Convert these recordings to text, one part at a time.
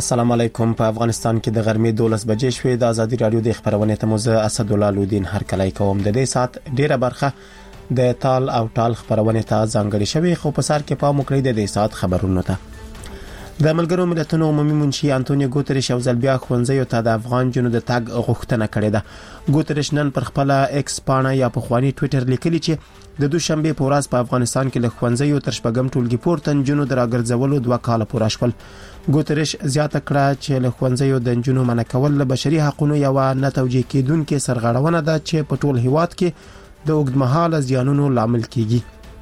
السلام علیکم. په افغانستان کې د غرمې 12 بجې شوې. د ازادي رادیو د خبرونې ته موزه اسد الله لودین هر کله کوم. د دې سات ډیره برخه د تال او ټال خبرونه ته ځانګړې شوې، خو په سر کې پام وکړئ د دې سات خبرونو ته. د ملګرو ملتونو عمومي منشي انټونیو ګوتریش او ځلبیا خوندزیو ته د افغان جنو د تګ غوښتنه کړې ده. ګوتریش نن پر خپل ایکس پاڼه یا په خواني ټوئیټر لیکلی چې د دوشنبه په ورځ په افغانستان کې له خوندزیو تر شپږم ټولګي پورته جنو دراګرځولو 2 کال پوره شول. ګوتریش زیاته کړه چې له خوندزیو د جنو منع کول له بشري حقوقو یو نه توجیه کیدونکې سرغړونه ده چې په ټول هیواد کې د اوږدمهاله زیانونو لامل کیږي.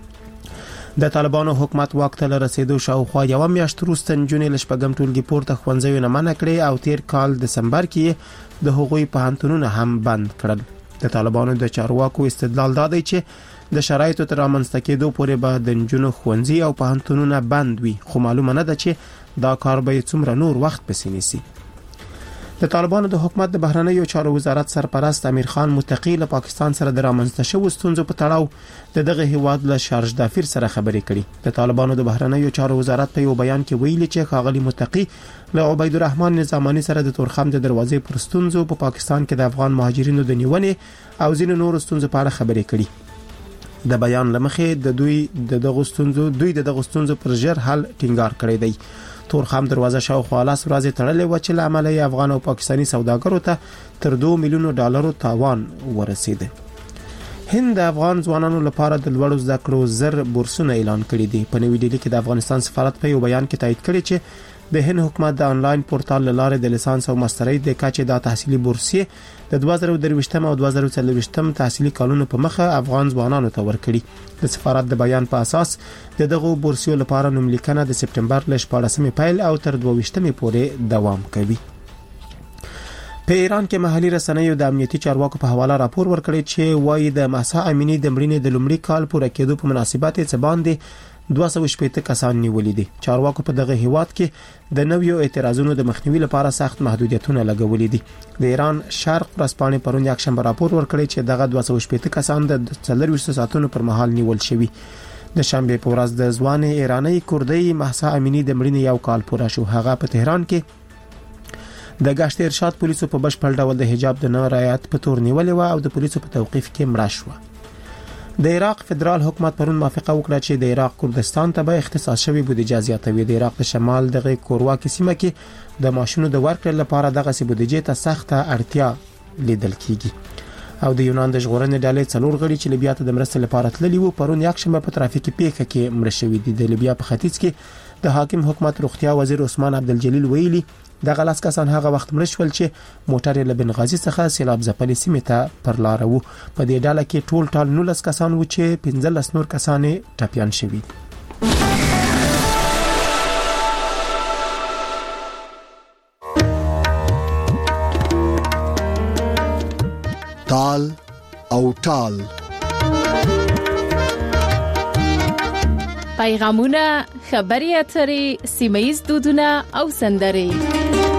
د طالبانو حکومت واک ته رسیدو شاوخوا یو میاشت وروسته جنونې له شپږم ټولګي پورته خوندزیو نه منع کړې او تیر کال دسمبر کې د هغوی پوهنتونونه هم بند کړل. د طالبانو د چارواکو استدلال دا دی چې د شرایطو تر رامنځته کېدو پورې به د جنونو ښوونځي او پوهنتونونه بند وي، خو معلومه نه ده چې دا کار به څومره نور وخت پسې نیسي. د طالبانو د حکومت د بهرنیو چارو وزارت سرپرست امیر خان متقی له پاکستان سره د رامنځته شوو ستونزو په تړاو دغه هیواد له شارج دافیر سره خبرې کړي. د طالبانو د بهرنیو چارو وزارت په یو بیان کې ویلي چې ښاغلي متقی له عبید الرحمن نظامانی سره د تورخم د دروازې پر ستونزو په پاکستان کې د افغان مهاجرینو د نیونې او ځینو نورو ستونزو په اړه خبرې کړي. د بیان لمخې د دوی د دغه ستونزو پر ژر حل ټینګار کړی دی. تورخم دروازه شاوخوا لاس ورځې تړلې و چې له امله افغان او پاکستانی سوداګرو ته تر $2 میلیون تاوان ورسید. هند د افغان ځوانانو لپاره د لوړو زده کړو زر بورسونه اعلان کړي دي. په نوې ډیلي کې د افغانستان سفارت په یو بیان کې تایید کړی چې د هند حکومت د انلاین پورتال لاره د لیسانس او ماسترۍ د کچې د تحصیلي بورسیه د 2023 او 2024 تحصیلي کالونو په مخه افغان ځوانانو ته ورکړي. د سفارت د بیان په اساس دغه بورسیو لپاره نوملیکنه د سپټمبر ل 14 پیل او تر 22 پورې دوام کوي. په ایران کې محلي رسنیو د امنیتي چارواکو په حواله راپور ورکړی چې وایي د مهسا امینی د مړینې د لومړي کال پوره کېدو په مناسبت یې باندې 260 کسان نیولې دي. چارواکو په دغه هیواد کې د نویو اعتراضونو د مخنیوي لپاره سخت محدودیتونه لګولې دي. د ایران شرق ورځپاڼې پرون یکشنبه راپور ورکړی چې دغه 260 کسان د 24 ساعتونو پر مهال نیول شوي. د شنبه په ورځ د ځوان ایرانی کوردی مهسا امینی د مړینې یو کال پوره شو. هغه په تهران کې د گشت ارشاد پولیسو په بشپړ ډول د حجاب د نه رعایت په تور نیولې و او د پولیسو په توقیف کې مړه شو. د عراق فدرال حکومت پرون موافقه وکړه چې د عراق کردستان ته به اختصاص شوی بودیجه زیاتوي. د عراق په شمال دغه کورواکي سیمه کې د ماشینو د ورکړې لپاره دغه سي بودیجه ته سخته اړتیا لیدل کیږي. او د یونان د ژغورنې ډلې څلور غړي چې لیبیا ته د مرستې لپاره تللي وو پرون یکشنبه په ترافیکي پیښه کې مړه شوي دي. د لیبیا په ختیځ کې د حاکم حکومت روغتیا وزیر عثمان عبدالجلیل ویلي دغه لاس کسان هغه وخت مړ شول چې موټر له بنغازي څخه سیلاب ځپلې سیمې ته پر لار وو. په دې ډله کې ټول 19 کسان وو چې 15 نور کسان ټپيان شوي. تال او ټال پیغامونه، خبري اترې، سیمایي دودونه او سندرې.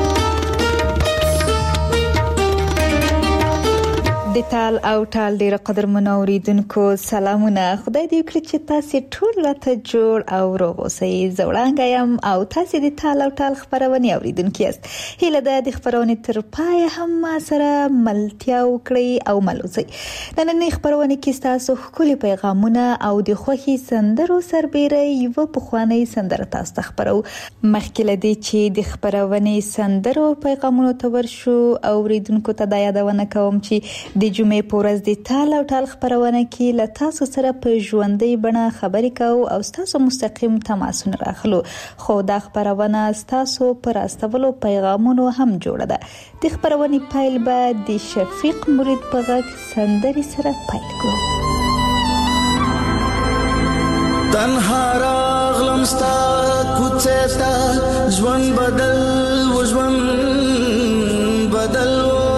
د تال او ټال ډیره قدرمن اوریدونکو سلامونه. خدای دې وکړي چې تاسو ټول راته جوړ او روغ اوسئ. زوړانګه يم او تاسو د تال او ټال خبرونه اوریدونکو یاست. هیله ده د خبرونه تر پای هم ما سره ملتیا وکړي او ملوزي. نن خبرونه کې تاسو خولي پیغامونه او د خوخي سندرو سربېره یو په خواني سندره تاسو ته خبرو. مخکې لدی چې د خبرونه سندرو پیغامونه تور شو اوریدونکو ته د یادونه کوم چې د جمعې په ورځ د تال او ټال خبرونه کې له تاسو سره په ژوندۍ بڼه خبرې کوو او تاسو مستقیم تماسونه راخلو. خو دا خبرونه تاسو پر استولو پیغامونو هم جوړه ده. د خبرونه پایل به د شفیق مرید په غږ سندري سره پایل کړو. تنها راغلم ستا کوڅه ته ژوند بدل و ژوند بدل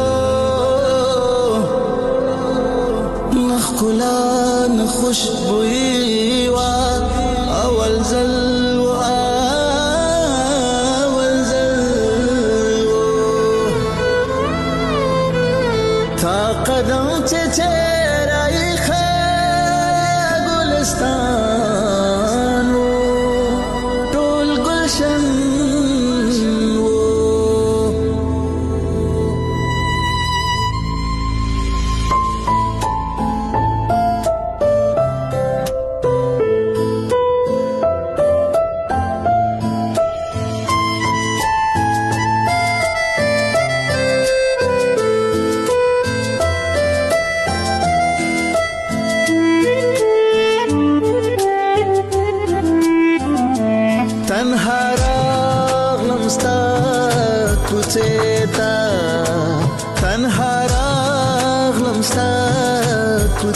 کلا نخوشبوئی و اول زل و اول زل تا قدم چرائی خیر گلستان و ٹول گلشن و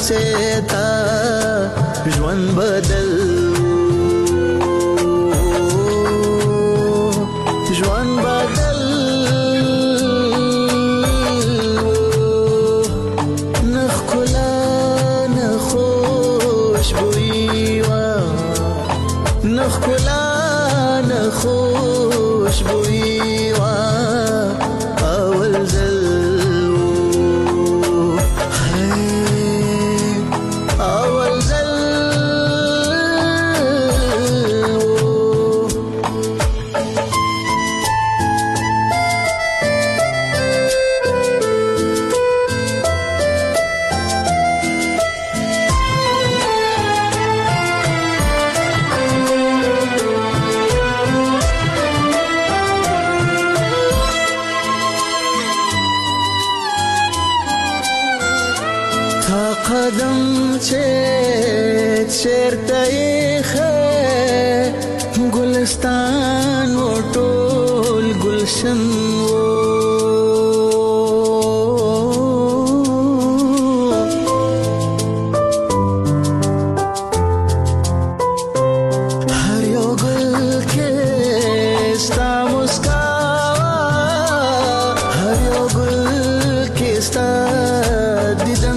سے تا ژوند بدل ژوند بدل نخلا نخوشبوئی وا نخلا نخوشبوئی وا اول زل اول زل قدم چیرته یې ګلستان و ټول ګلشن و هر یو ګل کې ستا مسکا هر یو ګل کې ستا دیدن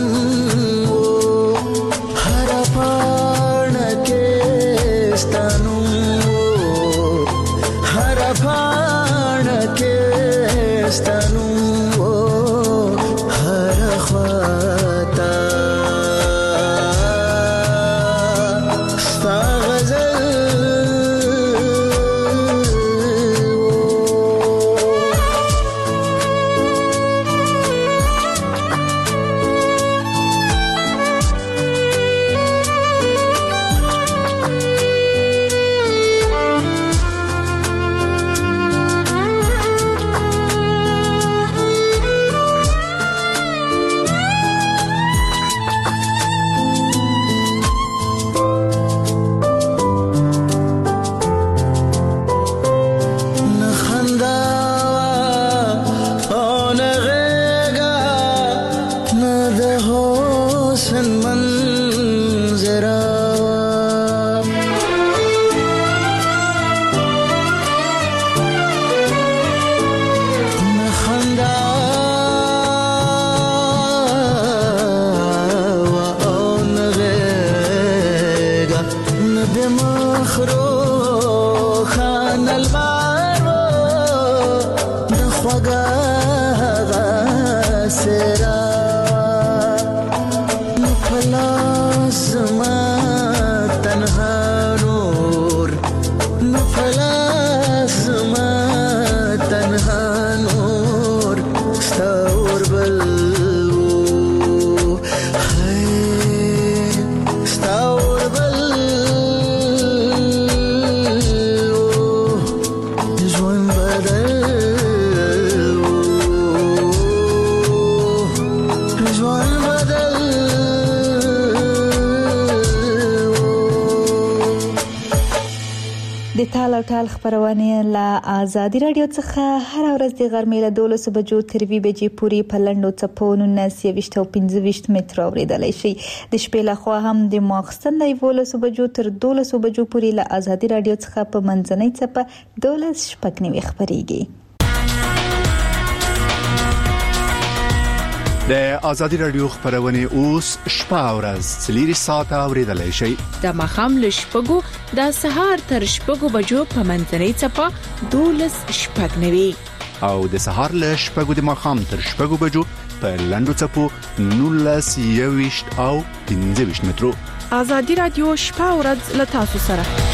د تال او ټال خبرونه له آزادي رادیو څخه هر ورځ د غرمې له 12 بجو تر 2 بجې پورې په لندو چپونو 1925 متر اوریدلای شي د شپې له خوا هم د ماخستن له 12 بجو تر 12 بجو پورې له آزادي رادیو څخه په منځنۍ چپه 12 شپږ خبريږي. د آزادي رادیو خبرونه اوس شپه ورځ 3 ساعته اوریدلای شي د مخام له شپږو د سهار تر شپږو بجو په منځنۍ چپه 12 شپږ او د سهار له شپږو د مخام تر شپږو بجو په لندو چپو 19 او 15 مترو. آزادي رادیو شپه ورځ له تاسو سره.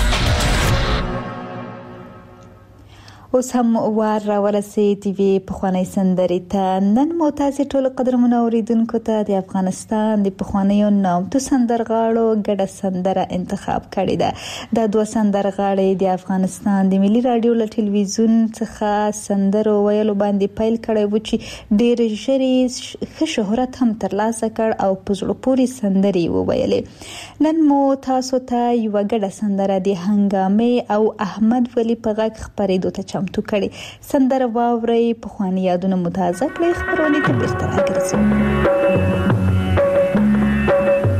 اوس هم وار را ورسېدې وی په خوانی سندري ته نن مو تاسو ټول قدرمن اوریدونکو ته د افغانستان د پخوانیو نامتو سندرغاړو ګډه سندره انتخاب کړې ده. د دوه سندرغاړي د افغانستان د ملي رادیو له ټلویزیون څخه سندرو ویلو باندې پیل کړی و چې ډېر ژر ښه شهرت هم ترلاسه کړ او په زړه پورې سندري وویلې. نن مو تاسو ته یو ګډه سندره د هنګامې او احمد ولی په غږ خبرېدو ته چمتو کړي. سندره واوري په خواني یادونه متازه کړي خبرونه ته بیرته راګرځو.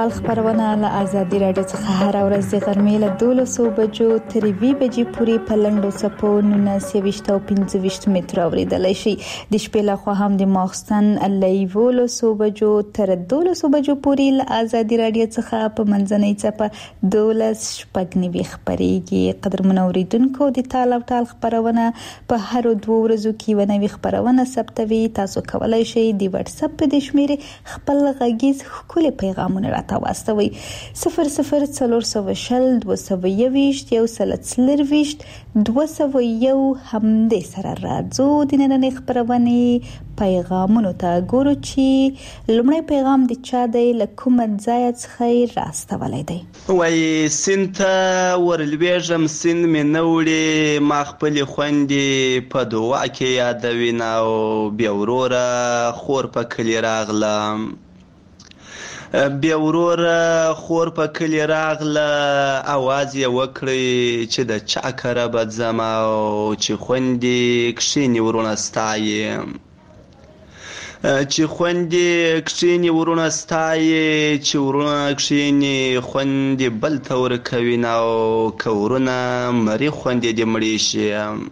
ټال خبرونه له آزادي رادیو څخه هر ورځ د غرمې له 12 بجو تر 2 بجې پورې په لنډو څپو 19 او 25 متر اوریدلای شي. د شپې له خوا هم د ماخستن له 12 بجو تر 12 بجو پورې له آزادي رادیو څخه په منځنۍ څپه 12 شپږ خبريږي. قدرمن اوریدونکو د ټال او ټال خبرونه په هر 2 ورځو کې ونوي خبرونه ثبتوي. تاسو کولای شئ د واتس اپ په شمیرې خپل غږیز خولي پیغامونه راته واستوي 0040 221 120 201 همدې سره راځو. د نننۍ خبرونې پیغامونو ته ګورو چې لومړی پیغام د چا دی له کوم ځای څخه راستولای دی. وای سنت ورلويجم سن مې نوړي ما خپل خوندې په دعا کې یادوي او بیا وروره خور په کلی راغلم بیا وروره خور په کلی راغله اواز یې وکړی چې د چا کره به ځم او چې خوندې کښینې ورونه ستایي چې خوندې کښینې ورونه ستایي چې ورونه کښینې خوندې بل ته ورکوي او که ورونه مري خوندې دې مړې شي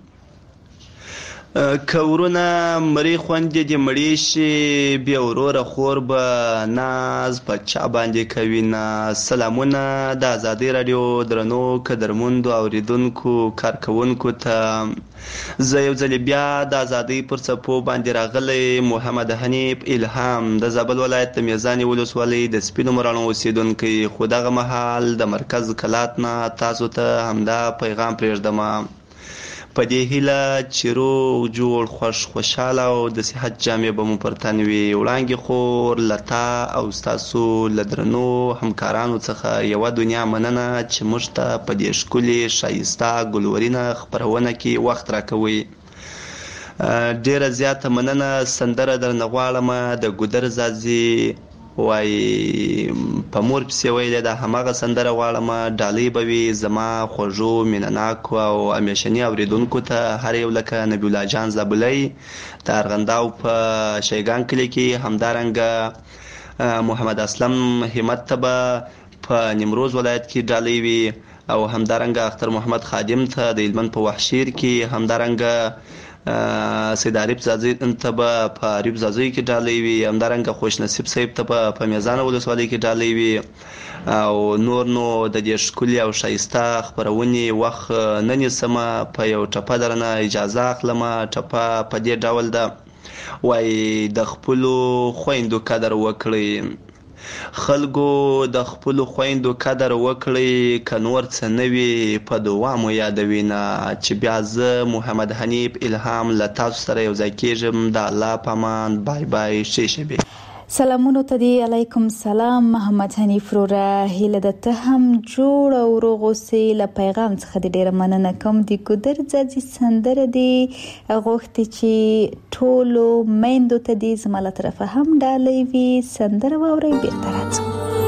کورونه مری خوندې د مړې شي بیا وروره خور به ناز په چا باندې کوي نه. سلامونه د آزادي رادیو درنو قدرمندو اوریدونکو کارکونکو ته زه یو ځل بیا د آزادۍ پر څپو باندې راغلی محمد حنیف الهام د زابل ولایت د میزانې ولسوالۍ د سپینو مراڼو اوسیدونکی. خو دغه مهال د مرکز کلات نه تاسو ته همدا پیغام پرېږدم په دې هیله چې روغ جوړ خوشحاله او د صحت جامې به مو پر تن وي. وړانګې خور لتا او ستاسو له درنو همکارانو څخه یوه دنیا مننه چې موږ ته په دې ښکلې ښایسته ګلورینه خپرونه کې وخت راکوئ. ډیره زیاته مننه. سندره درنه غواړم د ګودر زازي وای په مور پسې ویلې د هماغه سندره غواړم ډالۍ به وي زما خوږو مینناکو او همیشني اوریدونکو ته هر یو لکه نبی الله جان زابلی د ارغنداو په شیګان کلي کې همدارنګه محمد اسلم همت ته به په نیمروز ولایت کې ډالۍ وي او همدارنګه اختر محمد خادم ته د هلمند په وحشیر کې همدارنګه سید عارف زازي ته به په عارف زازي کې ډالۍ وي همدارنګه خوش نصیب صاحب ته به په میزانه ولسوالۍ کې ډالۍ وي او نور نو د دې ښکلي او ښایسته خپرونې وخت نه نیسم په یو ټپه درنه اجازه اخلم. ټپه په دې ډول ده وای د خپلو خویندو قدر وکړئ خلکو د خپلو خویندو قدر وکړئ که نور څه نه وي په دعا مو یادوي نه چې بیا زه محمد حنیف الهام له تاسو سره یو ځای کېږم. د الله په امان بای بای ښې شبې. سلامونه ته دی علیکم سلام محمد حنیف روره هیله د ته هم جوړ او روغ اوسې. له پیغام څخه د ډیره مننه کوم. د ګودر ځاځي سندره دی غوښتي چې ټولو میندو ته دی زما له طرفه هم ډالۍ وي. سندره واورئ بیرته راځو.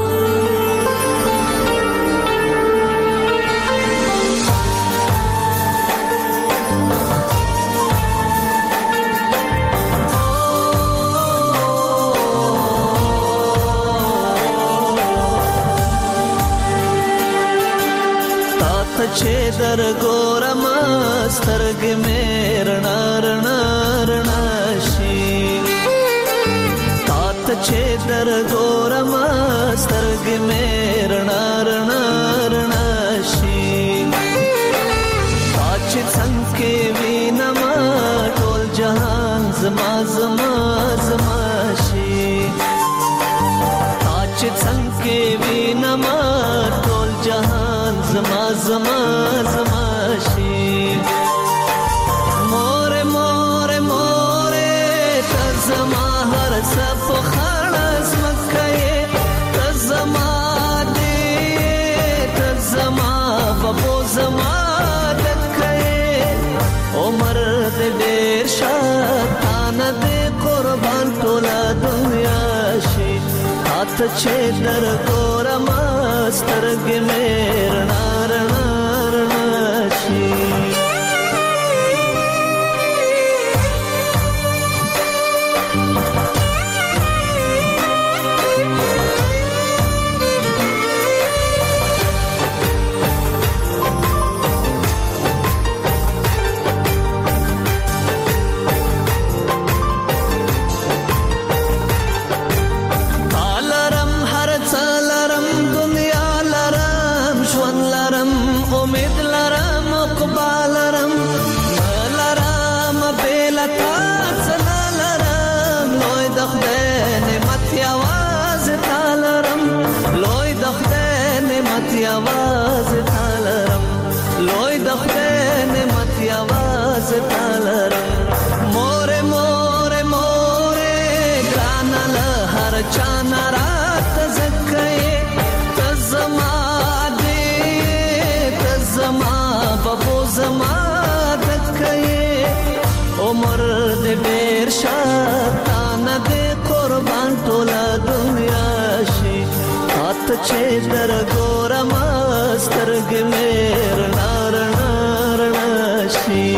چې در ګورم سترګې مې رڼا رڼا رڼا شي تاته چې در ګورم سترګې مې رڼا رڼا رڼا شي چې څنګه وینم ټول جهان زما زما زما شي چې څنګه وینم ټول جهان زما زما زما شي. مور مور مور ته زما هر څه په خړز مکه ته زما دې ته زما بابو زما دکه عمر دې ډېر شاتانه دې قربان ټول دنیا شي. ته چې در ګورم سترګې مې رڼا رڼا رڼا شي. عمر دې ډېر شاتانه دې قربان ټوله دنیا شي هات چې در ګورم سترګې مې رڼا رڼا رڼا شي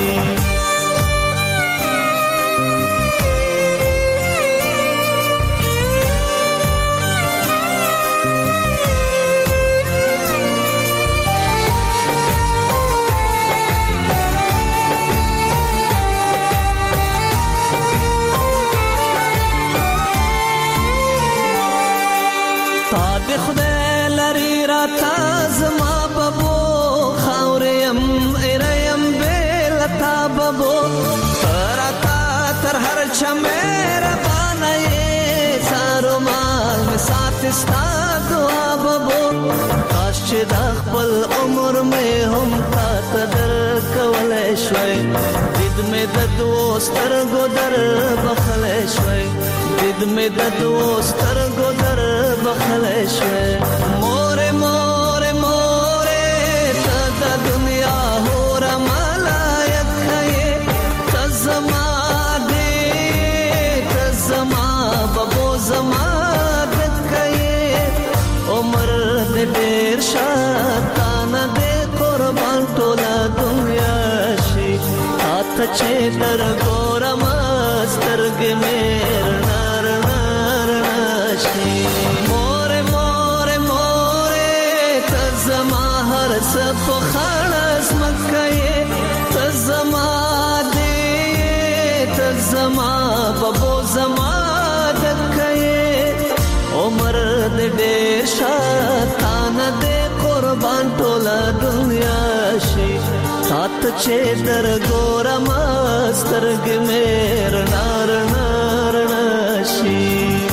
خدای لري را تازما بابو خاورم ايرم بل تابو راتا تر هر چمر باندې سارو مال می سات استا دعا بابو کاش چې د خپل عمر مې هم تا قدر کولای شوي دې مې د دوستر ګدر بخلای شوي دې مې د دوستر ګدر بخلای شوي مور مور مور ته د دنیا هور ملایک یې تزما دې تزما بابو زما دکې عمر دې ډېر شاتانه دې قربان ټوله دنیا شي هات چې در ګورم سترګې مې رڼا رڼا رڼا شي مور مور مور تزما هر څه په خړس مکه تزما دې تزما بابو زما دکې عمر دې ډېر شاتانه دې قربان ټوله دنیا شي سات چې در ګورم سترګې مې رڼا رڼا رڼا شي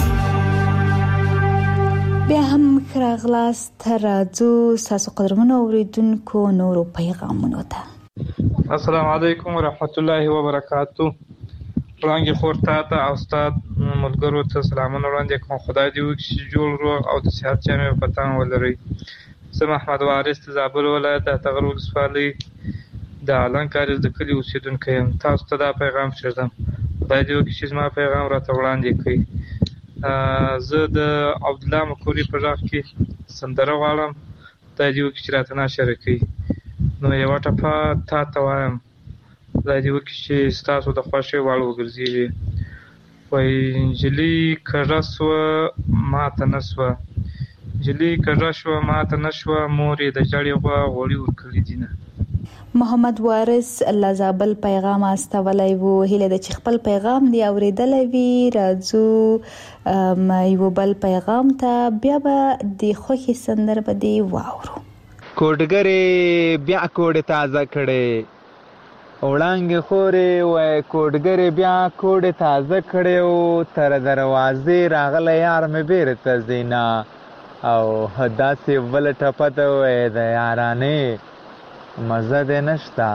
بیا هم خراغلاست راځو تاسو قدرمنو اوریدونکو نورو پیغامونو ته السلام علیکم ورحمت الله وبرکاتو وړاندې خورته ته او استاد ملګرو ته سلامونه وړاندې کوم خدای دې وکړي جوړ روغ او د صحت جامې په تان ولري زه محمد وارث زابل ولایت د تغر ولسوالۍ د الانکارز د کلي اوسیدونکی یم تاسو ته دا پیغام شردم خدای دې وکړي چې زما پیغام راته وړاندې کړي زه د عبدالله مکوري په غږ کې سندره غواړم خدای دې وکړي چې راته ناشره کړي نو یوه ټپه تا ته وایم خدای دې وکړي چې ستاسو د خوښې وړ وګرځېږي وایي نجلۍ کږه سوه ماته نه سوه نجلۍ کږه شوه ماته نه شوه مور یې د جړې غوا غوړي ورکړي دینه محمد وارث الله زابل پیغام استولای وو هله د خپل پیغام دی اوریدلې وی راځو یو بل پیغام ته بیا به د خوخي سندرب دی واورو کوډګری بیا کوډ تازه کړي وړانګ خوري وای کوډګری بیا کوډ تازه کړي او تر دروازې راغله یار مې بیرته زینا او داسې ول ټپته وای د یارانه مزه دې نشتا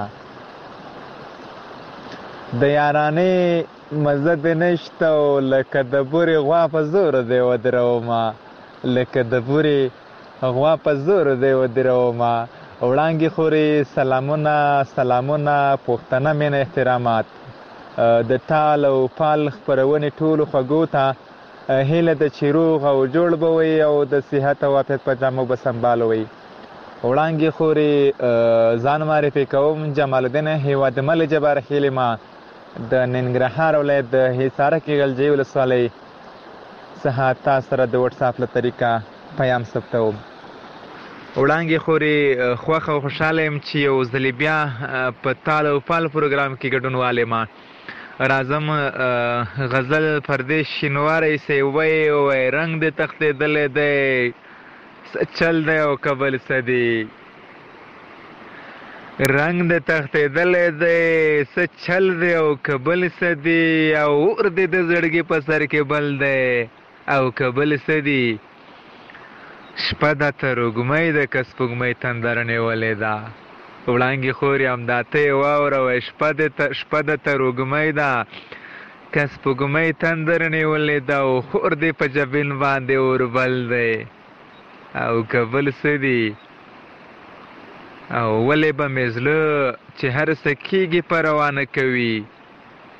د یارانه مزه دې نشتا لکه د بوري غوا په زور دی ودروما لکه د بوري غوا په زور دی ودروما وړانګي خوري سلامونه سلامونه پښتنه مين احترامات د ټال او پال خبرونه ټول خوګو ته هله د چیروغ او جوړ بوي او د صحت او عافیت په جامو به سنبالوي وړانګي خوري ځان معرفي کوم جمال الدین هیواد مل جبار خیلما د ننګرهار ولایت د حصار کې غلجی ولسوالۍ څخه تاسو سره د واتس اپ له طریقه پیغام ثبتوم وړانګي خوري خوخه او خوشاله يم چې یو ځلې بیا په تال او پال پروګرام کې ګډونواله ما راځم غزل پردیش شینواري سیوي او رنگ د تختې دلې دی چل دی او قبل سدي رنگ د تختې دلې دی چل دی او قبل سدي او ور دې د زړګي په سر کې بل دی او قبل سدي شپه د ترګمې د کسبګمې تندرنې ولې دا وړانګي خوري هم داته واوره شپه د ترګمې دا کسبګمې تندرنې ولې دا او خور دې په جبین باندې اور بل دی او قبل سدي او ولې به مزله چې هر سکیږي پروانه کوي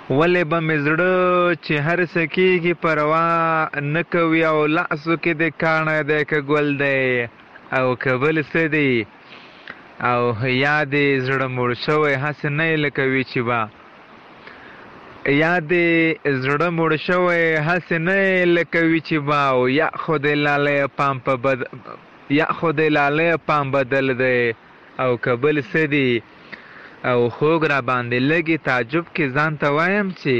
ولې به مې زړه چې هر څه کېږي پروا نه کوي او لاسو کې د کاڼه دی که ګل دی او که بل څه دی او یا دې زړه مړ شوی هسې نه یې لکه وي چې به یا دې زړه مړ شوی هسې نه یې لکه وي چې به او یا خو دې لالی پام بدل دی او که بل څه دی او خوږ را باندې لږې تعجب کې ځان ته وایم چې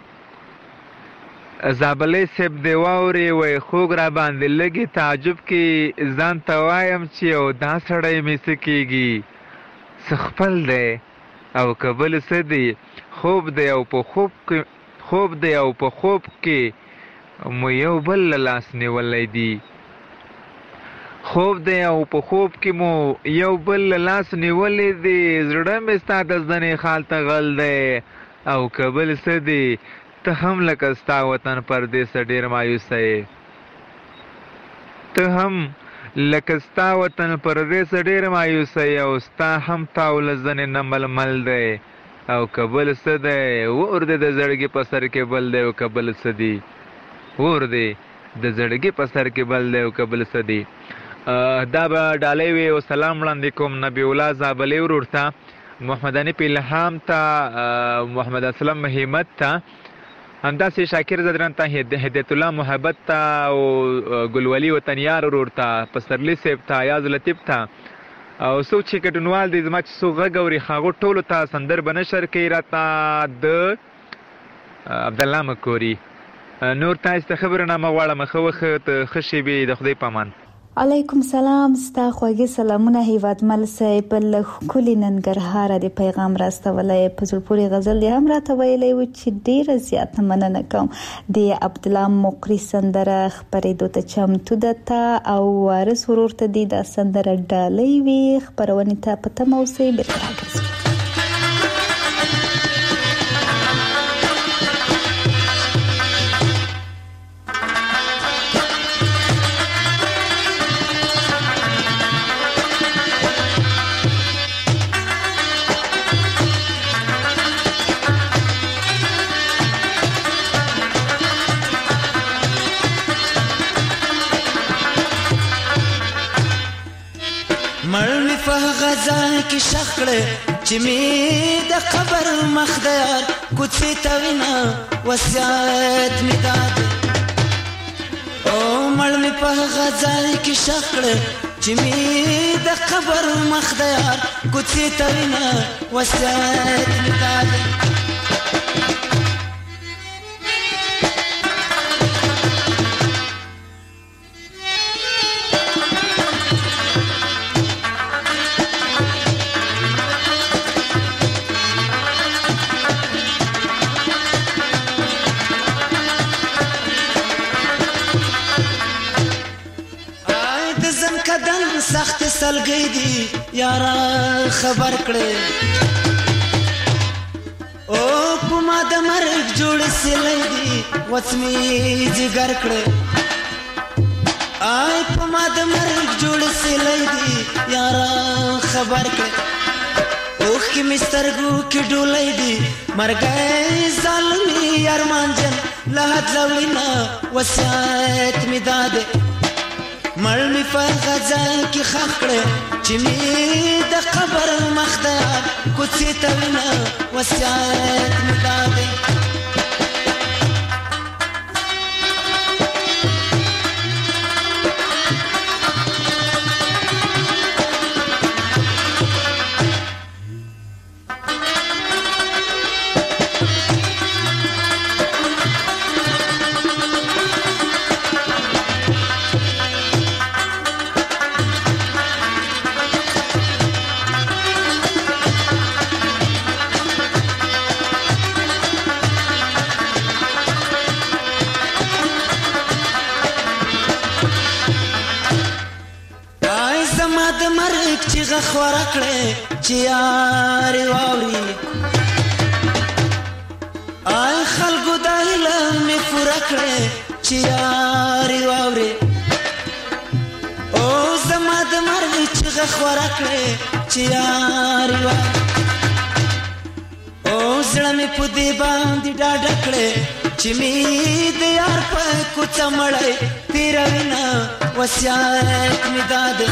زابلې صاحب دې واورې وی خوږ را باندې لږې تعجب کې ځان ته وایم چې او دا سړی مې څه کېږي څه خپل دی او که بل څه دی خوب دی او په خوب کې مو یو بل له لاس نیولی دی خوب دی او په خوب کې مو یو بل له لاس نیولی دی زړه مې ستا د زنې خال ته غل دی او که بل څه دی ته هم لکه ستا وطن پردیسه ډېر مایوسه یې ته هم لکه ستا وطن پردیسه ډېر مایوسه یې او ستا هم تاو له زنې نه ململ دی او که بل څه دی اور دی د زړګي په سر کې بل دی او که بل څه دی اور دی د زړګي په سر کې بل دی او که بل څه دی دا به ډالۍ وي او سلام وړاندې کوم نبی الله زابلې ورور ته محمد انیف الهام ته محمد اسلم همت ته همداسې شاکر زدران ته هدایت الله محبت ته او ګلولي وطنیار ورور ته پسرلي صاحب ته ایاز لطیف ته او څوک چې ګډونوال دي زما چې څوک غږ اوري هغو ټولو ته سندر به نشر کوي راته د عبدالله مکوري نور تاسو ته خبرنامه غواړم ښه وخت ښه شیبې د خدای په امان علیکم سلام ستا خوږې سلامونه هیوادمل صاحب له ښکلي ننګرهار د پیغام راستولی په زړه پورې غزل یې هم راته ویلی و چې ډېره زیاته مننه کوم د عبدالله مقري سندره خپرېدو ته چمتو ده ته او وارث ورور ته دې دا سندره ډالۍ وي خپرونې ته په تمه اوسئ بېرته راګرځو غزال کی شخړه چې می د قبر مخدار کوڅې ته وینا وصیت می داد او مړ می په غزال کی شخړه چې می د قبر مخدار کوڅې ته وینا وصیت می داد سخت سلګي دي یارا خبر کړي او په ما د مرګ جوړ سلې دي وڅمي جګر کړي آی په ما د مرګ جوړ سلې دي یارا خبر کړي اوخ کی مسترګو کې ډولې دي مرګ ظالمي ارمان جن لحد لولینا وصیت می داده مړ می په غزل کې خښ کړه چې می د قبر مخدار کوڅې ته وینا وصیت می داده خورا کړې چې یار واوري آی خلکو د علم می پورا کړې چې یار واوري او زما د مرګ چې خورا کړې چې یار واوري او زړه مې په دې باندې ډاډه کړې چې مې د یار په کوڅه مړی تېروي نه وصیت مې دا دی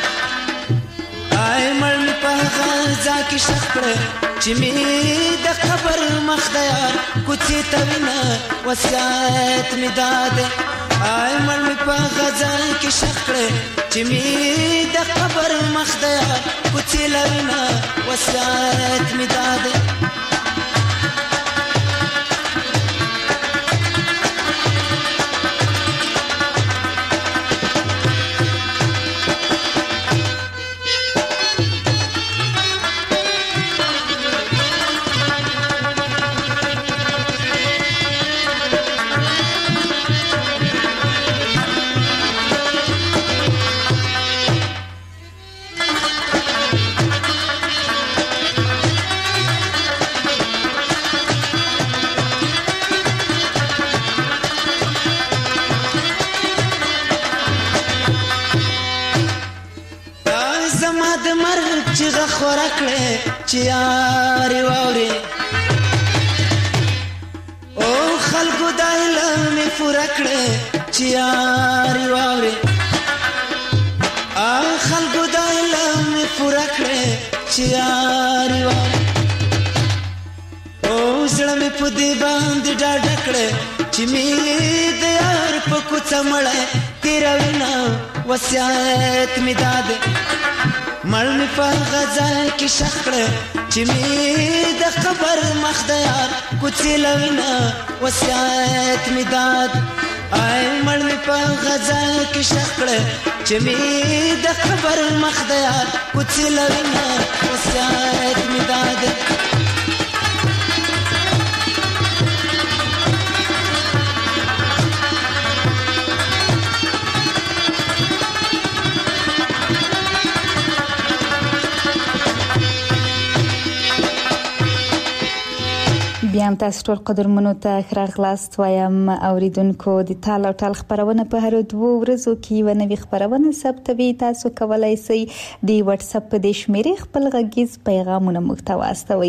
مړ مې په هغه ځای کې ښخ کړې چې مې د قبر مخ د یار کوڅې ته وینه وصیت مې دا دی مړ مې په هغه ځای کې ښخ کړې چې مې د قبر مخ د یار کوڅې له وینه وصیت مې دا دی خورا کړې چې یارې واورې او خلکو دا علم مې پوره کړې چې یارې واورې خلکو دا علم مې پوره کړې چې یارې واورې او زړه مې په دې باندې ډاډه کړې چې مې د یار په کوڅه مړی تېروي نه وصیت مې دا دی مړ مې په هغه ځای کې ښخ کړې چې مې د قبر مخ د یار کوڅې له وینه وصیت مې دا دی مړ مې په هغه ځای کې ښخ کړې چې مې د قبر مخ د یار کوڅې له وینه وصیت مې دا دی بیا هم تاسو ټول قدرمنو ته ښه راغلاست وایم اوریدونکو د تال او ټال خبرونه په هر 2 ورځو کې یوه نوې خبرونه ثبتوي تاسو کولای شئ د واتس اپ په دې شمیرې خپل غږیز پیغامونه موږ ته واستوئ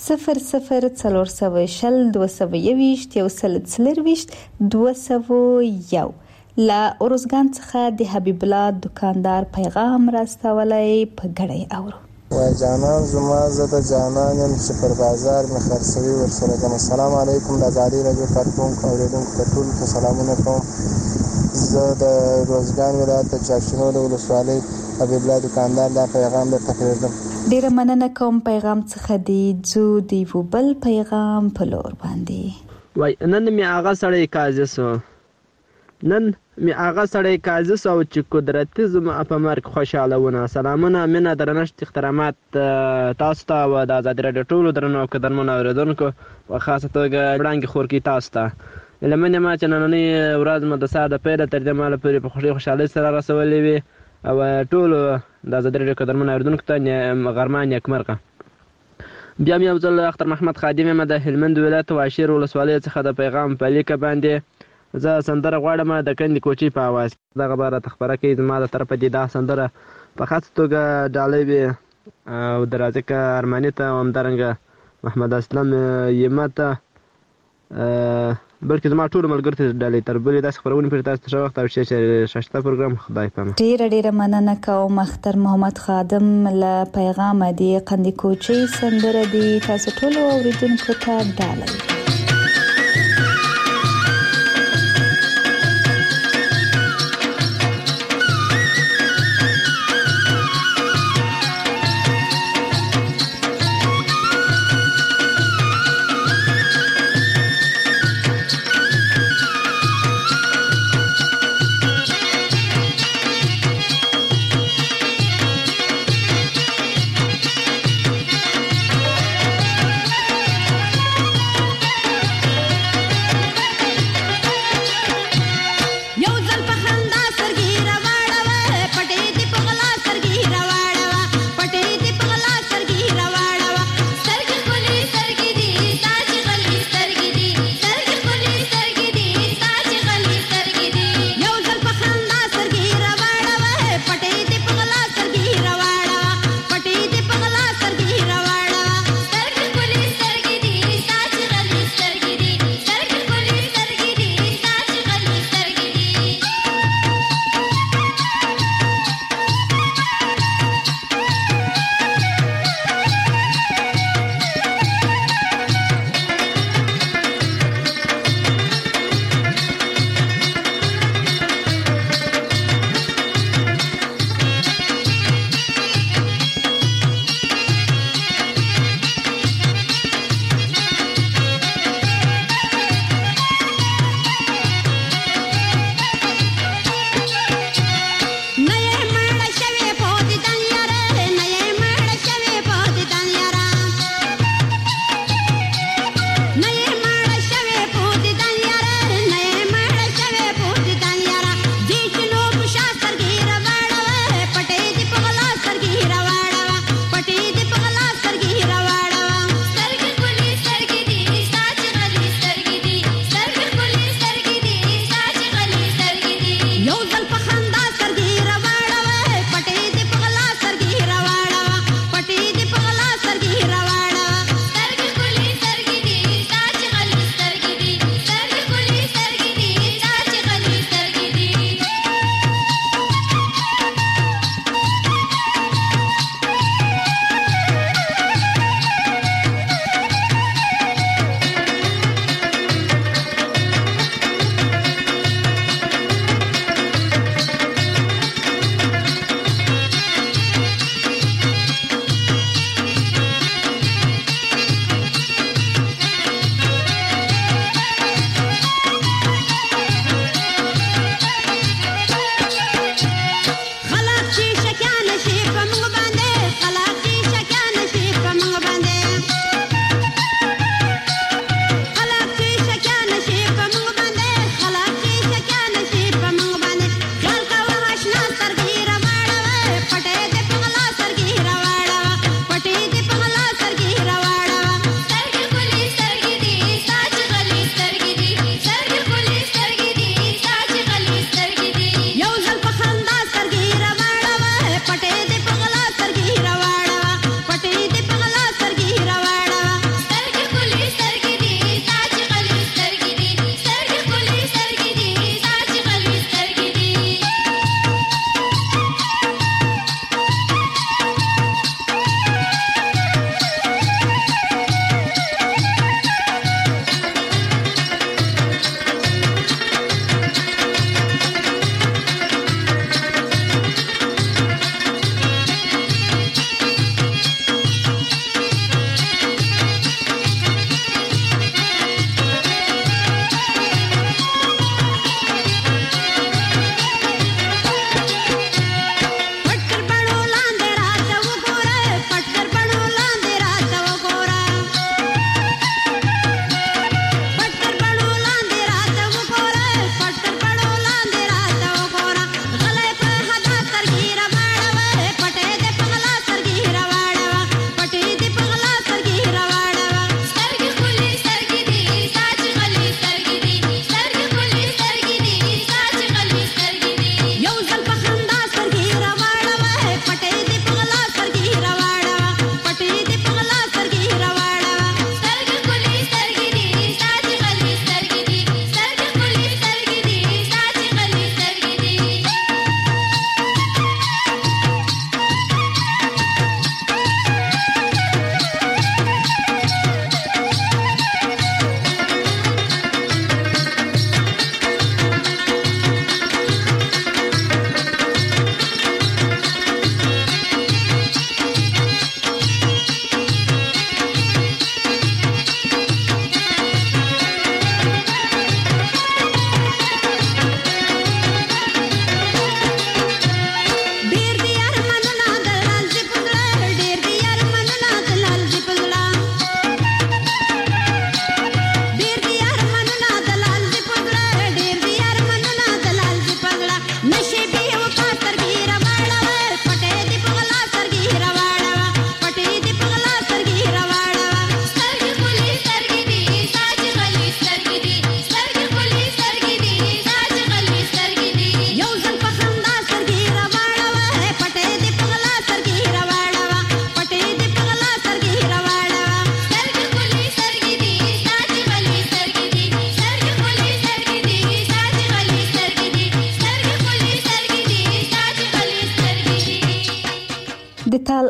004222 لا اورزګان څخه د حبیب الله دکاندار پیغام راستولای په غړې اورو وای جانان زما زده جانان يم چې پر بازار می خرڅوي ورسره کوم السلام علیکم د ازادي رادیو کارکونکو اوریدونکو ته ټول سلامونه کوم زه د روزګان ولایت چاشنو د ولسوالۍ حبیب الله دکاندار دا پیغام درته پرېږدم ډیره مننه کوم پیغام څخه دی جو دی وبل پیغام په لور باندې وای نن می هغه سړی کاځسو نن می هغه سړی کاځس او چې قدرتي زما په مرګ خوشاله ونه سلامونه مینه درنښت احترامات تاسو ته او د ازادي رادیو ټولو درنو قدرمنو اوریدونکو په خاصه توګه وړاندې خورکی تاسو ته لمنه ما چې نننی ورځ مو د ساده پیله تر دې مال پورې په خوشحالۍ سره رسولې وي او ټولو د ازادي رادیو قدرمنو اوریدونکو ته غرمه نیکمرغه بیا مې افضل اختر محمد خادم یم د هلمند ولایت واشیر ولسوالۍ څخه د پیغام په لیکه باندې زه سندره غواړم د کندې کوچي په اواز دغه باره تخبره کوي زما د طرفه دي دا سندره په خاصه توګه ډالۍ وي او د رازقه ارماني ته همدارنګه محمد اسلم یمه ته بلکې زما ټول ملګرو ته ډالۍ تر بلې داسې خبرونه پرې تاسو ته ښه وخت او شاشته پروګرام خدای پامه ډیره مننه کوم اختر محمد خادم له پیغام دی کندې کوچي سندره دی تاسو ټول اوریدونکو ته ډالۍ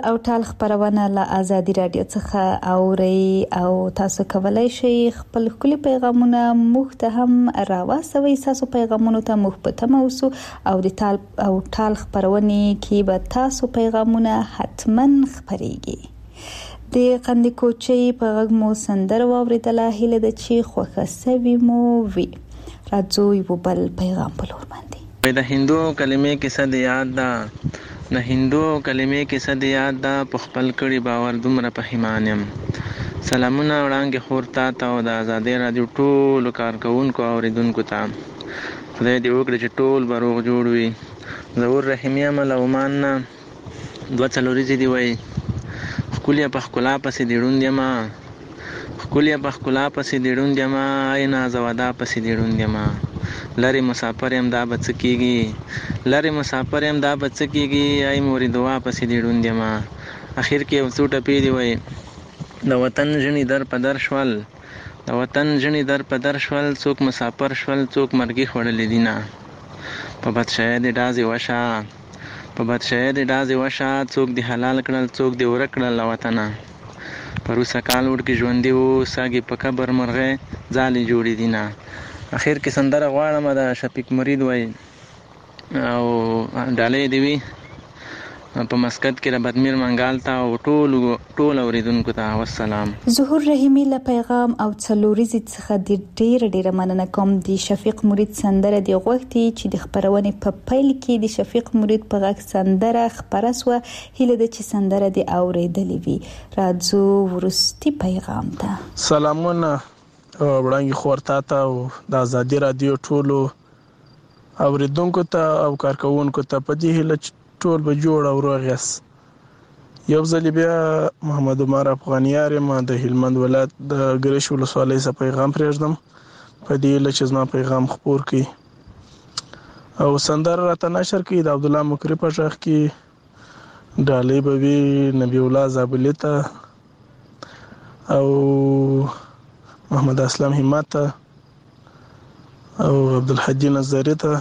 او ټال خبرونه له آزادي رادیو څخه اوري او تاسو کولی شئ خپل خولي پیغامونه موږ ته هم راوړئ. تاسو پیغامونه ته موږ په تمه اوسو او د ټال او ټال خبرونه کې به تاسو پیغامونه حتما خبريږي. د قندي کوچي په غږ مو سندره واوریدله، هیله ده چې خوښه سوي مو وي. راځو یو بل پیغام په لور باندې. د هندو کلمې کې څه د یاد ده، د هندو کلمې کې څه د یاد ده، په خپل کړي باور دومره پښیمان یم. سلامونه وړاندې خور ته او د آزادۍ رادیو ټولو کارکوونکو او اوریدونکو ته. خدای دې وکړي چې ټول به روغ جوړ وي. ظهور رحیمي یم له عمان نه، 2 ورځې دي وایي ښکلې په ښکلا پسې دې ړوند یم، ښکلې په ښکلا پسې دې ړوند یم، ای نازودا پسې دې ړوند یم. لری مسافر یم دا به څه کېږي، لری مسافر یم دا به څه کېږي، ای مورې دعا پسې دې ړوند یم. اخر کې یو څو ټپې دي وایي د وطن ژڼې در په در شول، د وطن ژڼې در په در شول، څوک مسافر شول څوک مرګي خوړلې دینه. په بدشایه دې ډازې وشه، په بدشایه دې ډازې وشه، څوک دې حلال کړل څوک دې ورک کړل له وطنه. پروسه کال وړکې ژوندي وو، ساګې په قبر مرغۍ ځالې جوړې دینه. اخر کې سندره غواړم د شفیق مرید وای او ډالۍ دی وی په مسقط کې د بدمیر منګال ته او ټول اوریدونکو ته والسلام. ظهور رحیمي له پیغام او څلوريزي څخه د ډیره مننه کوم. د شفیق مرید سندره دی غوښتي چې د خبرونه په پیل کې د شفیق مرید په غږ سندره خبره سو، هیله ده چې سندره دی اوریدلې وي. راځو ورستي پیغام ته. سلامونه وړاندې خور ته او د آزادي رادیو ټولو اوریدونکو ته او کارکوونکو ته په دې هیله ټول به جوړ او روغ یاست. یو ځل بیا محمد عمر افغانیار یم د هلمند ولایت د ګریش ولسوالۍ څخه پیغام پرېږدم په دې هیله چې زما پیغام خپور کړي او سندره راته نشر کړي. د عبدالله مکري په غږ کې ډالۍ به وي نبی الله زابلي ته او محمد اسلام همت او عبدالحجي نظری ته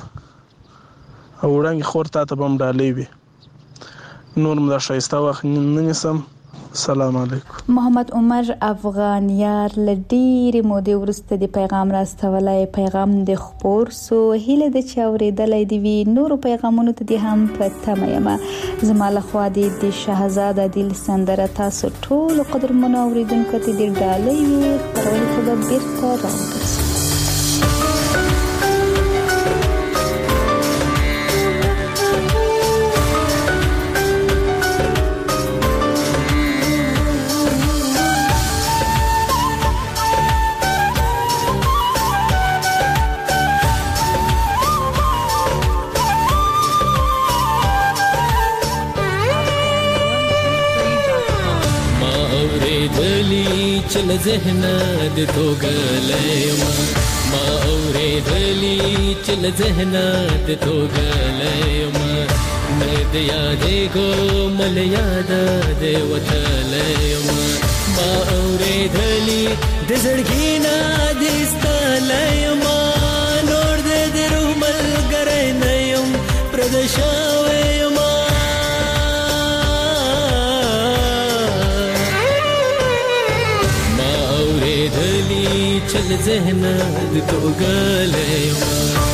او وړاندې خور ته به هم ډالۍ وي. نور مدا شایسته وخت نه نیسم. السلام علیکم. محمد عمر افغانیار لډيري مودې ورسته د پیغام راستولای، پیغام د خبر سو، هیله د چاورېدلې دی وی. نور پیغامونو ته د هم په تمه یم. زما له خوا د شهزاده دل سندره تاسو ټول قدر منوریدونکو ته د ډالۍ خبرونه ته بیرته راوړم. چل ذهن د توګلېما ما اورېدلې چل ذهن د توګلېما مې د یادې کو مل یاد د وتلېما ما اورېدلې د زړګي نه د ستلېما نور د روح ملګری نه يم پردشاوېما چل ذهن د توګلېما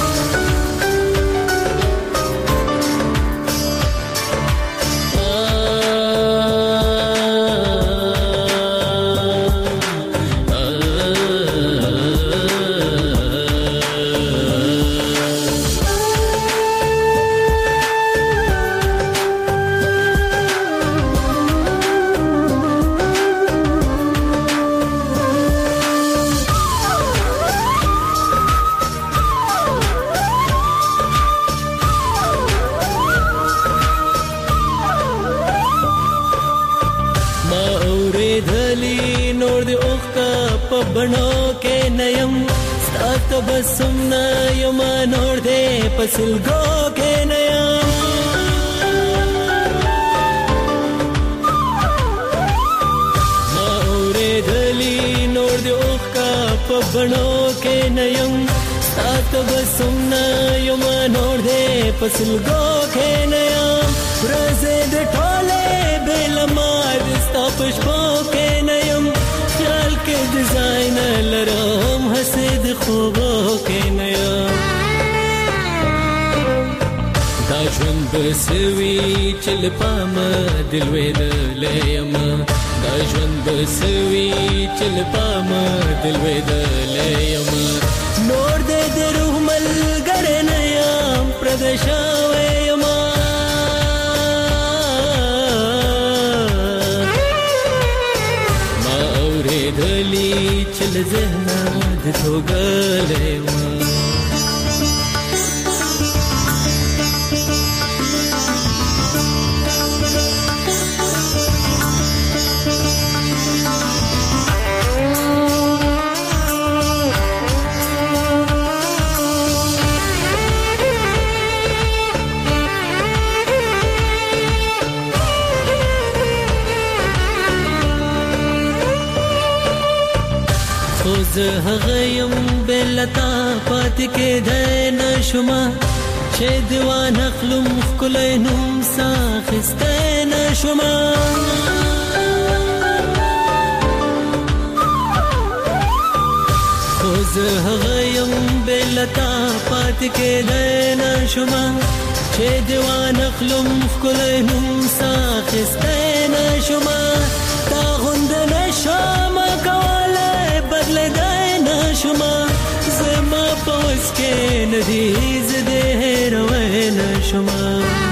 بڼو کې نیم ستات بسم نه یم نور دې پسلګو کې نیم ما اورېدلې نور دې اوخ کا په بڼو کې نیم سات بسمنا یم نور دې پسلګو کې نه یم ورځې د ټوله بلما د ستاپش په کې نه یم خیال کې ډیزاین لرم حسد خوبو کې نه یم دا ژوند بسوي چل پام دل وېدل یم دا ژوند بسوي چل پام دل وېدل یم نور دې د روح ملګری نه یم پردشاوی یم ما اورېدلي چې له ذهنه د توږلی یم زه هغه یم بلتا پات کې د نشما چې دیوان خپلم خلای نوم ساخسته نشما خو زه هغه یم بلتا پات کې د نشما چې دیوان خپلم خلای نوم ساخسته نشما تا غوند نشما بدل دای نشما زما پوس کې ندی زده روي نشما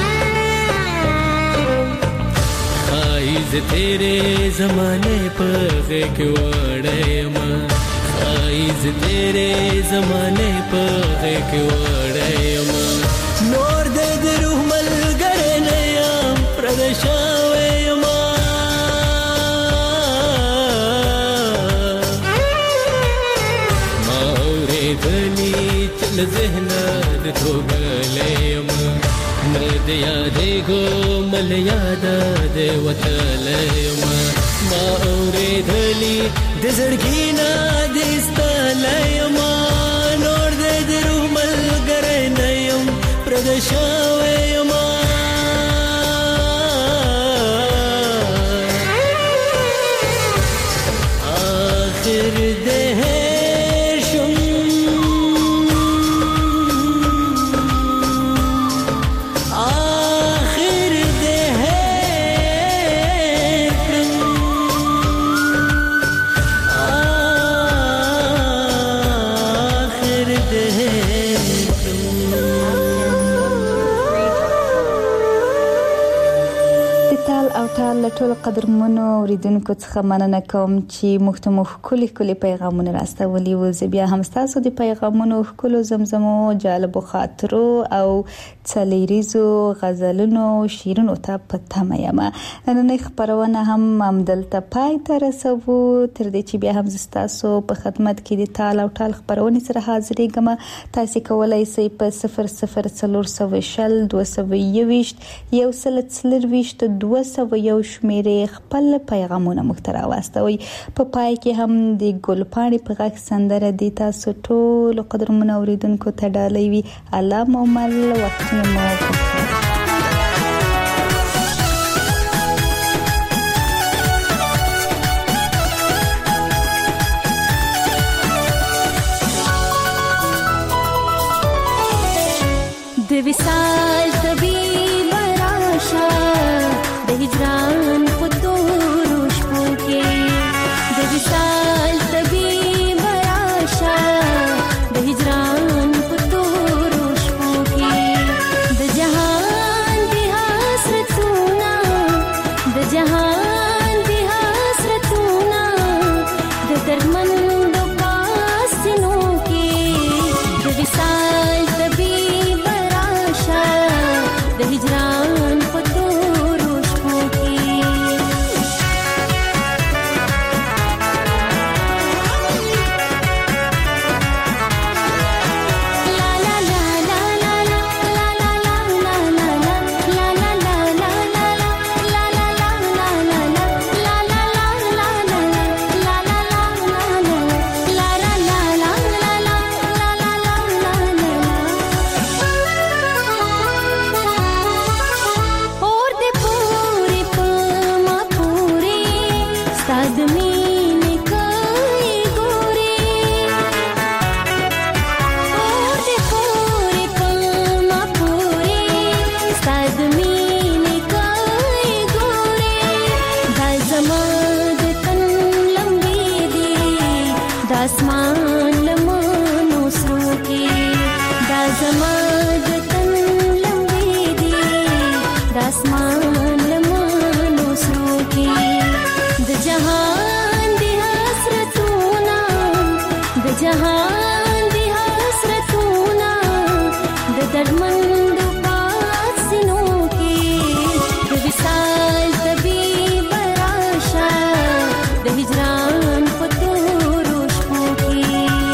خایز تیرے زمانے پر کې وړم خایز تیرے زمانے پر کې وړم نور دې روح ملګری نه یم پردشاوی یم ذهنه د توګلې یم نه د یادې ګو مل یاد د وتلې یم ما اورېدلي د زړګي نه د ستلې یم نور د روح ملګری نه یم پردشاوی یم آخر ده ټول قدرمنو اوریدونکو څخه مننه کوم چې مختمخ کلی پیغامونه راستولي و زه بیا هم تاسو د پیغامونو خلو زمزمو جالب خاطرو او چلیریزو غزلونو شیرونو ته پته یم نن خبرونه هم دلته پای ته رسو تر دې چې بیا هم تاسو په خدمت کې د تال او ټال خبرونه سره حاضرې ګم تاسو کولای شئ په 004022 شمیرې خپل پیغامونه مخترا واستوي په پای کې هم د ګلپاڼې په غږ سندره د تاسو ټول قدرمن اوریدونکو ته ډالۍ وي الله مو مل وخت مو د وصال طبيب راشه د هجران په تورو شپو کې د وصال طبيب راشه د هجران په تورو شپو کې د جهان د حسرتونه د جهان د حسرتونه د درمن د پاسینو کې د وصال طبيب راشه د هجران په تورو شپو کې اسمان لمنو سرو کې دا زما د تن لمبې دي د اسمان لمنو سرو کې د جهان دی حسرتونه د جهان دی حسرتونه د دردمندو پاسینو کې د وصال طبیب راشه د هجران په تورو شپو کې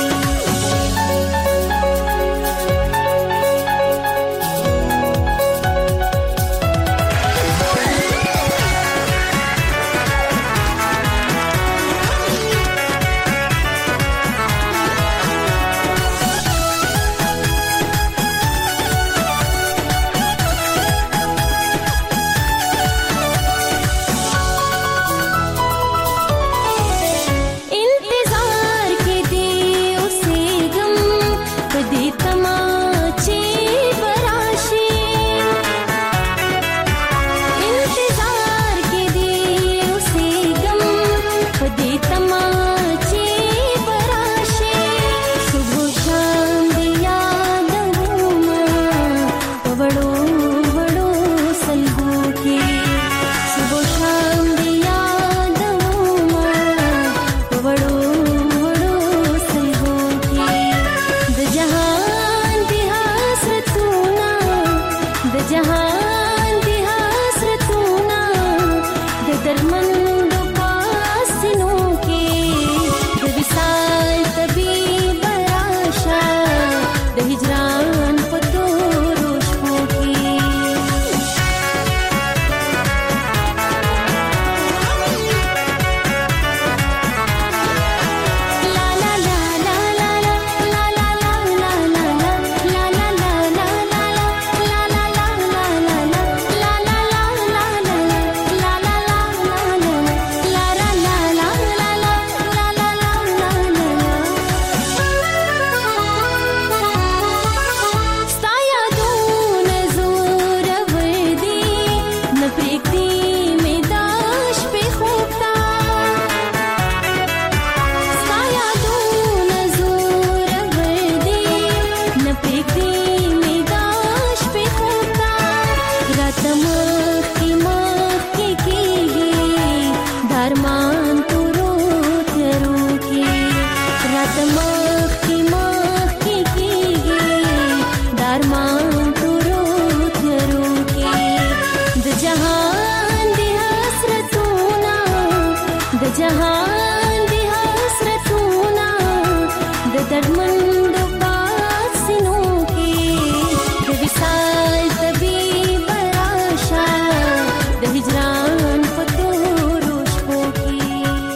انتظار کې دی اوسېږم په دې تماچې براشي انتظار کې دی اوسېږم په دې تماچې براشي صبح شام دې یادومه په وړو وړو سلګو کې صبح شام دې یادومه په وړو وړو سلګو کې د جهان دې حسرتونه د جهان دې حسرتونه د دردمندو پاسینو کې د وصال طبیب راشه د هجران په تورو شپو کې لا لا لا لا لا لا لا لا لا لا لا لا لا لا لا ستا یادونه زورور دي نه پرېږدي مې دا شپې خوب ته ستا یادونه زورور دي نه پرېږدي مې دا شپې خوب ته راته مخکې مخکې کېږي د ارمان تورو تیارو کې راته مخکې مخکې کېږي د ارمان تورو تیارو کې د جهان دی حسرتونه د جهان دی حسرتونه د دردمندو پاسینو کې د وصال طبیب راشه د هجران په تورو شپو کې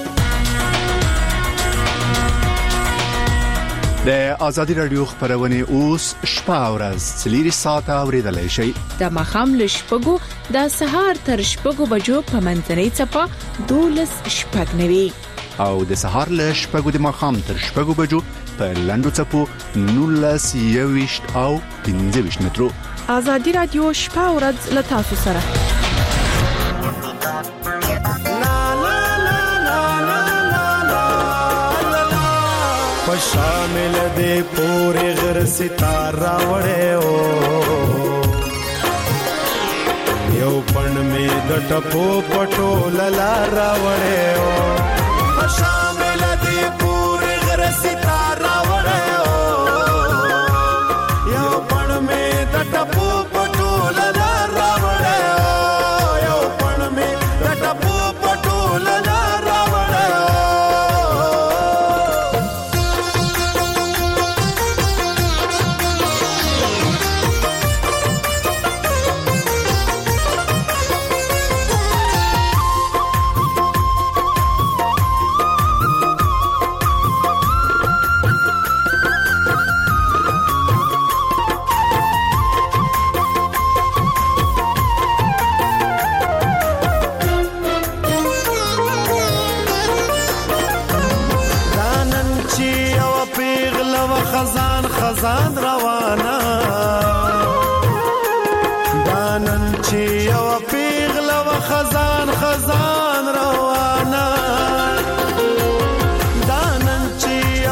د ازادي رادیو خبرونه اوس شپه او ورځ 3 ساعته اوریدلای شئ د ماښام له شپږو د سهار تر شپږو بجو په منځنۍ څپه 12:09 او د سهار له شپږو د ماښام تر شپږو بجو په لنډو څپو 19:20 او 15 مترو ازادي رادیو شپه او ورځ له تاسو سره شامل دے پورے غر ستارہ وڑے او یو پن میں د ټپو پټو للارا وڑے او شامل دے پورے غر ستارہ وڑے او یو پن میں د ټپو پټو للارا وڑے او یو پن میں د ټپو پټو للارا وڑے او خزان روانه دانن چې یو پیغله و خزان روانه دانن چې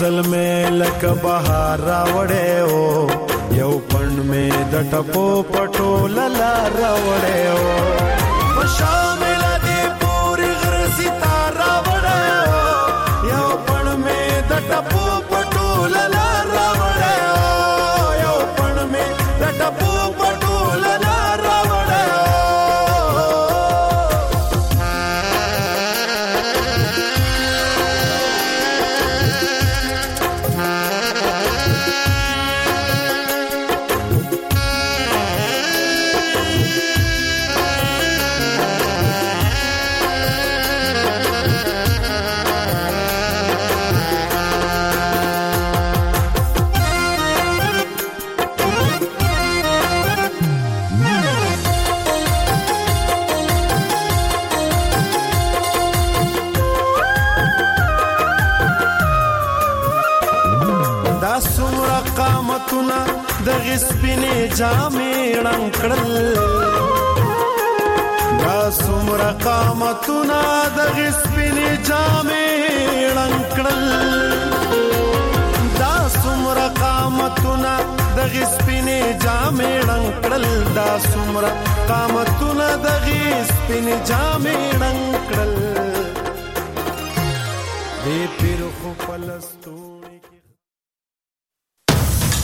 زلمه لکه بهار راوړې او یو پڼ مې د ټپو پټو للا راوړې او په شامل دې پوری غر ستاره راوړې او یو پڼ مې د ټپو پټو للا راوړې او یو پڼ مې د ټپو پټو للا راوړې د غسپینې جامې رنګ کړل دا څومره قامتونه د غسپینې جامې رنګ کړل دا څومره قامتونه د غسپینې جامې رنګ کړل دا څومره قامتونه د غسپینې جامې رنګ کړل دې پیر خو پلستو